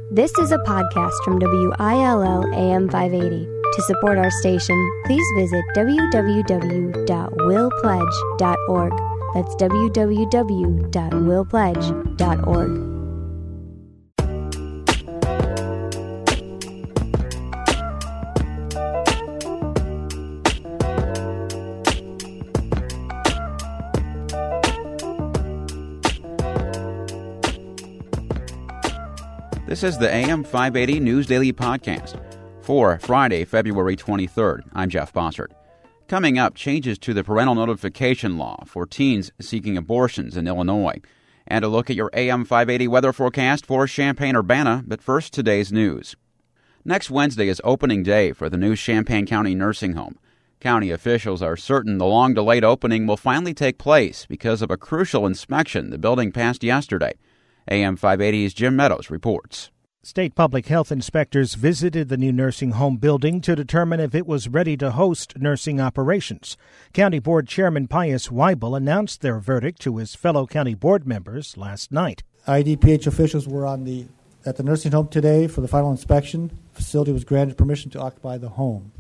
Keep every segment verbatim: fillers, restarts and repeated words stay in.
This is a podcast from W I L L A M five eighty. To support our station, please visit w w w dot will pledge dot org. That's w w w dot will pledge dot org. This is the A M five eighty News Daily Podcast for Friday, February twenty-third. I'm Jeff Bossert. Coming up, changes to the parental notification law for teens seeking abortions in Illinois. And a look at your A M five eighty weather forecast for Champaign-Urbana, but first, today's news. Next Wednesday is opening day for the new Champaign County Nursing Home. County officials are certain the long-delayed opening will finally take place because of a crucial inspection the building passed yesterday. A M five eighty's Jim Meadows reports. State public health inspectors visited the new nursing home building to determine if it was ready to host nursing operations. County Board Chairman Pius Weibel announced their verdict to his fellow county board members last night. I D P H officials were on the at the nursing home today for the final inspection. The facility was granted permission to occupy the home.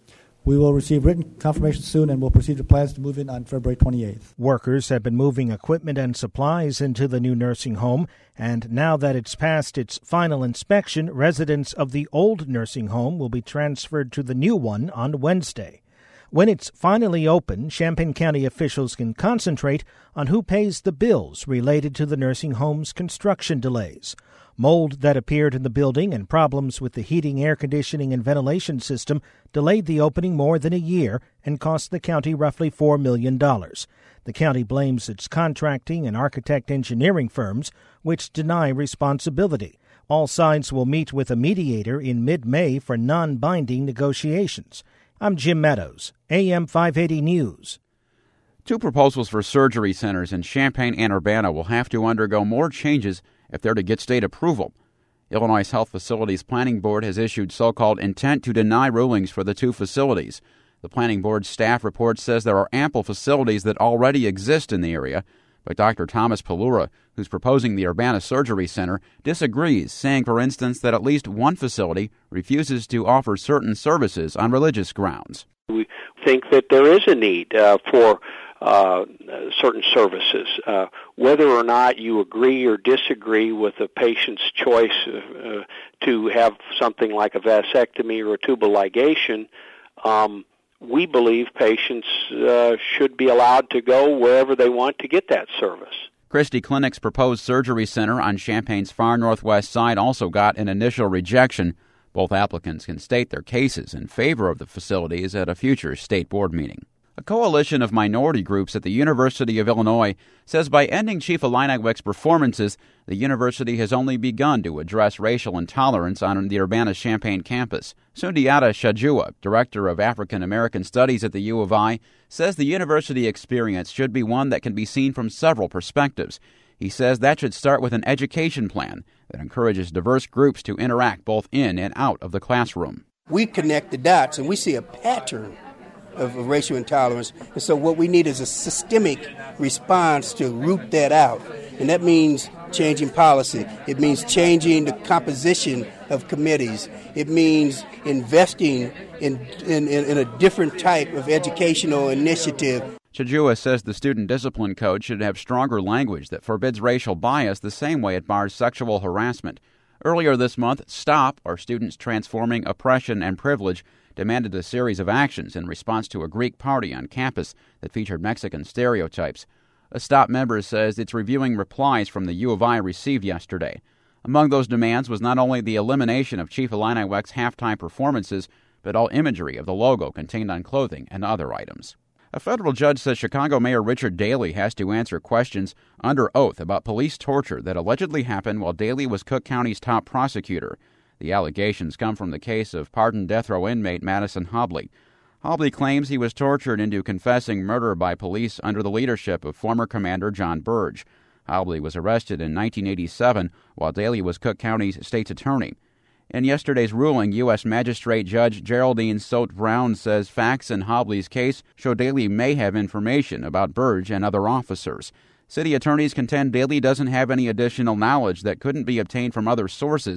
We will receive written confirmation soon and will proceed to plans to move in on February twenty-eighth. Workers have been moving equipment and supplies into the new nursing home, and now that it's passed its final inspection, residents of the old nursing home will be transferred to the new one on Wednesday. When it's finally open, Champaign County officials can concentrate on who pays the bills related to the nursing home's construction delays. Mold that appeared in the building and problems with the heating, air conditioning, and ventilation system delayed the opening more than a year and cost the county roughly four million dollars. The county blames its contracting and architect engineering firms, which deny responsibility. All sides will meet with a mediator in mid-May for non-binding negotiations. I'm Jim Meadows, A M five eighty News. Two proposals for surgery centers in Champaign and Urbana will have to undergo more changes if they're to get state approval. Illinois Health Facilities Planning Board has issued so-called intent to deny rulings for the two facilities. The Planning Board staff report says there are ample facilities that already exist in the area, but Doctor Thomas Palura, who's proposing the Urbana Surgery Center, disagrees, saying, for instance, that at least one facility refuses to offer certain services on religious grounds. We think that there is a need uh, for Uh, certain services. Uh, whether or not you agree or disagree with the patient's choice uh, to have something like a vasectomy or a tubal ligation, um, we believe patients uh, should be allowed to go wherever they want to get that service. Christie Clinic's proposed surgery center on Champaign's far northwest side also got an initial rejection. Both applicants can state their cases in favor of the facilities at a future state board meeting. A coalition of minority groups at the University of Illinois says by ending Chief Illiniwek's performances, the university has only begun to address racial intolerance on the Urbana-Champaign campus. Sundiata Shajua, director of African American Studies at the U of I, says the university experience should be one that can be seen from several perspectives. He says that should start with an education plan that encourages diverse groups to interact both in and out of the classroom. We connect the dots and we see a pattern of racial intolerance. And so what we need is a systemic response to root that out. And that means changing policy. It means changing the composition of committees. It means investing in, in, in a different type of educational initiative. Chajua says the student discipline code should have stronger language that forbids racial bias the same way it bars sexual harassment. Earlier this month, STOP, or Students Transforming Oppression and Privilege, demanded a series of actions in response to a Greek party on campus that featured Mexican stereotypes. A STOP member says it's reviewing replies from the U of I received yesterday. Among those demands was not only the elimination of Chief Illiniwek's halftime performances, but all imagery of the logo contained on clothing and other items. A federal judge says Chicago Mayor Richard Daley has to answer questions under oath about police torture that allegedly happened while Daley was Cook County's top prosecutor. The allegations come from the case of pardoned death row inmate Madison Hobley. Hobley claims he was tortured into confessing murder by police under the leadership of former Commander John Burge. Hobley was arrested in nineteen eighty-seven while Daley was Cook County's state's attorney. In yesterday's ruling, U S Magistrate Judge Geraldine Sote Brown says facts in Hobley's case show Daley may have information about Burge and other officers. City attorneys contend Daley doesn't have any additional knowledge that couldn't be obtained from other sources.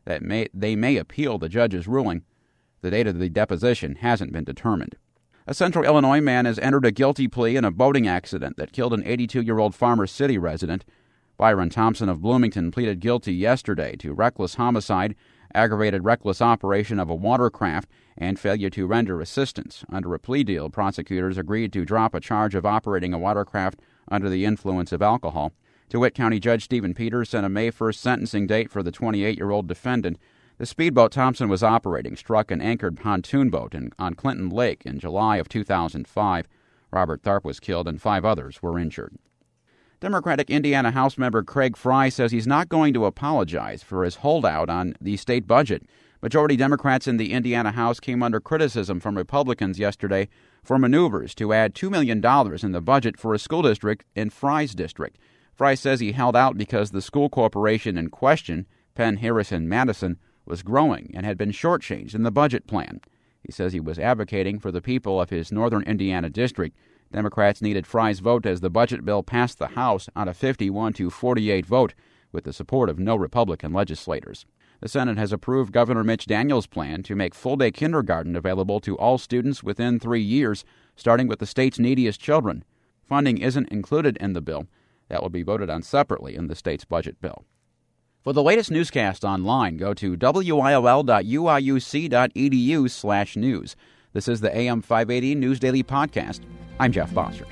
that may, they may appeal the judge's ruling. The date of the deposition hasn't been determined. A Central Illinois man has entered a guilty plea in a boating accident that killed an eighty-two-year-old Farmer City resident. Byron Thompson of Bloomington pleaded guilty yesterday to reckless homicide, aggravated reckless operation of a watercraft, and failure to render assistance. Under a plea deal, prosecutors agreed to drop a charge of operating a watercraft under the influence of alcohol. DeWitt County Judge Stephen Peters set a May first sentencing date for the twenty-eight-year-old defendant. The speedboat Thompson was operating struck an anchored pontoon boat in, on Clinton Lake in July of two thousand five. Robert Tharp was killed and five others were injured. Democratic Indiana House member Craig Fry says he's not going to apologize for his holdout on the state budget. Majority Democrats in the Indiana House came under criticism from Republicans yesterday for maneuvers to add two million dollars in the budget for a school district in Fry's district. Fry says he held out because the school corporation in question, Penn Harrison Madison, was growing and had been shortchanged in the budget plan. He says he was advocating for the people of his northern Indiana district. Democrats needed Fry's vote as the budget bill passed the House on a fifty-one to forty-eight vote with the support of no Republican legislators. The Senate has approved Governor Mitch Daniels' plan to make full-day kindergarten available to all students within three years, starting with the state's neediest children. Funding isn't included in the bill. That will be voted on separately in the state's budget bill. For the latest newscast online, go to W I L L dot U I U C dot E D U slash news. This is the A M five eighty News Daily Podcast. I'm Jeff Bossert.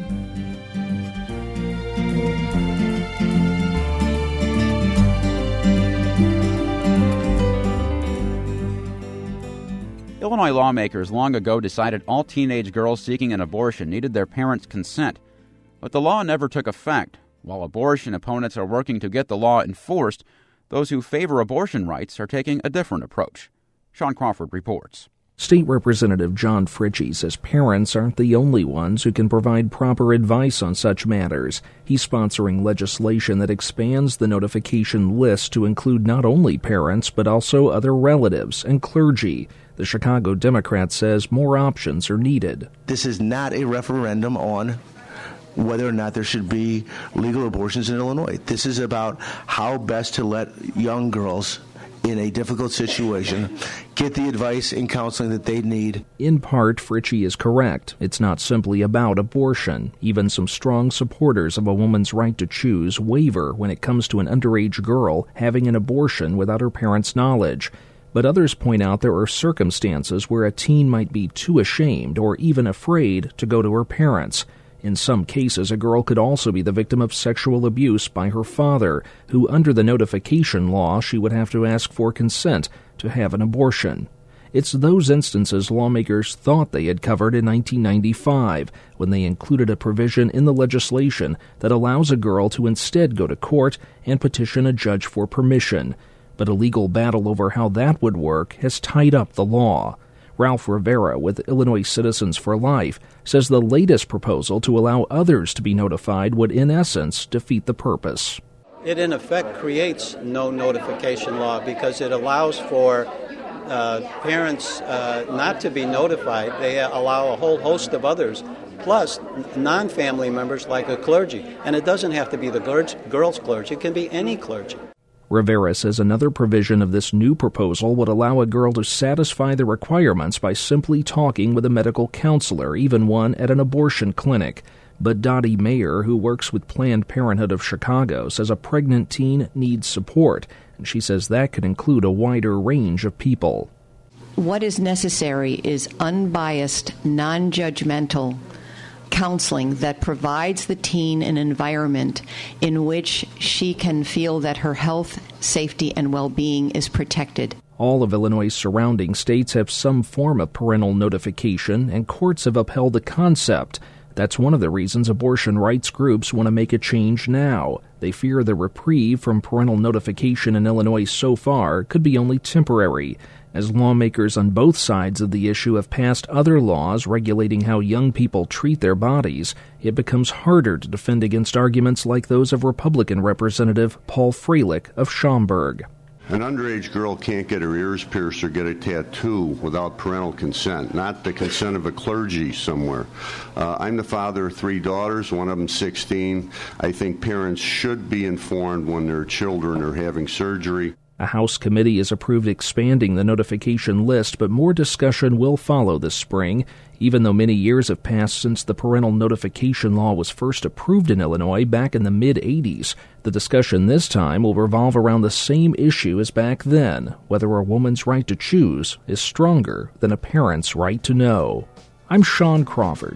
Illinois lawmakers long ago decided all teenage girls seeking an abortion needed their parents' consent, but the law never took effect. While abortion opponents are working to get the law enforced, those who favor abortion rights are taking a different approach. Sean Crawford reports. State Representative John Fritchie says parents aren't the only ones who can provide proper advice on such matters. He's sponsoring legislation that expands the notification list to include not only parents, but also other relatives and clergy. The Chicago Democrat says more options are needed. This is not a referendum on whether or not there should be legal abortions in Illinois. This is about how best to let young girls in a difficult situation get the advice and counseling that they need. In part, Fritchie is correct. It's not simply about abortion. Even some strong supporters of a woman's right to choose waver when it comes to an underage girl having an abortion without her parents' knowledge. But others point out there are circumstances where a teen might be too ashamed or even afraid to go to her parents. In some cases, a girl could also be the victim of sexual abuse by her father, who, under the notification law, she would have to ask for consent to have an abortion. It's those instances lawmakers thought they had covered in nineteen ninety-five, when they included a provision in the legislation that allows a girl to instead go to court and petition a judge for permission. But a legal battle over how that would work has tied up the law. Ralph Rivera with Illinois Citizens for Life says the latest proposal to allow others to be notified would, in essence, defeat the purpose. It, in effect, creates no notification law because it allows for uh, parents uh, not to be notified. They allow a whole host of others, plus non-family members like a clergy. And it doesn't have to be the girls' clergy. It can be any clergy. Rivera says another provision of this new proposal would allow a girl to satisfy the requirements by simply talking with a medical counselor, even one at an abortion clinic. But Dottie Mayer, who works with Planned Parenthood of Chicago, says a pregnant teen needs support, and she says that could include a wider range of people. What is necessary is unbiased, non-judgmental counseling that provides the teen an environment in which she can feel that her health, safety, and well-being is protected. All of Illinois' surrounding states have some form of parental notification, and courts have upheld the concept. That's one of the reasons abortion rights groups want to make a change now. They fear the reprieve from parental notification in Illinois so far could be only temporary, as lawmakers on both sides of the issue have passed other laws regulating how young people treat their bodies. It becomes harder to defend against arguments like those of Republican Representative Paul Freilich of Schaumburg. An underage girl can't get her ears pierced or get a tattoo without parental consent, not the consent of a clergy somewhere. Uh, I'm the father of three daughters, one of them sixteen. I think parents should be informed when their children are having surgery. A House committee has approved expanding the notification list, but more discussion will follow this spring. Even though many years have passed since the parental notification law was first approved in Illinois back in the mid-eighties, the discussion this time will revolve around the same issue as back then, whether a woman's right to choose is stronger than a parent's right to know. I'm Sean Crawford.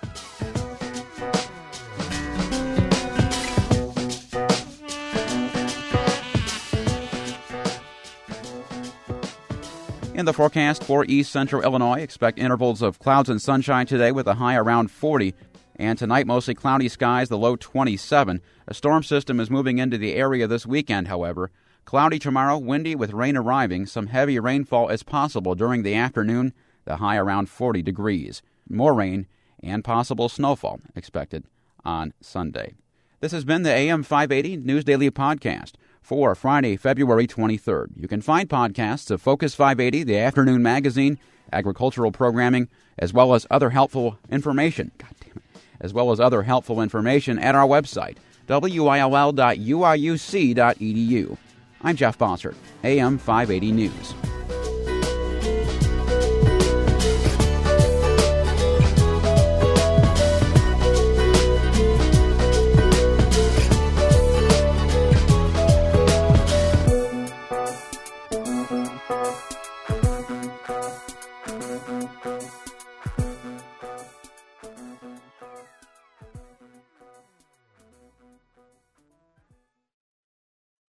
In the forecast for east central Illinois, expect intervals of clouds and sunshine today with a high around forty. And tonight, mostly cloudy skies, the low twenty-seven. A storm system is moving into the area this weekend, however. Cloudy tomorrow, windy with rain arriving. Some heavy rainfall is possible during the afternoon, the high around forty degrees. More rain and possible snowfall expected on Sunday. This has been the A M five eighty News Daily Podcast for Friday, February twenty-third. You can find podcasts of Focus five eighty, the afternoon magazine, agricultural programming, as well as other helpful information. God damn it. As well as other helpful information at our website, W I L L dot U I U C dot E D U. I'm Jeff Bossert, A M five eighty News.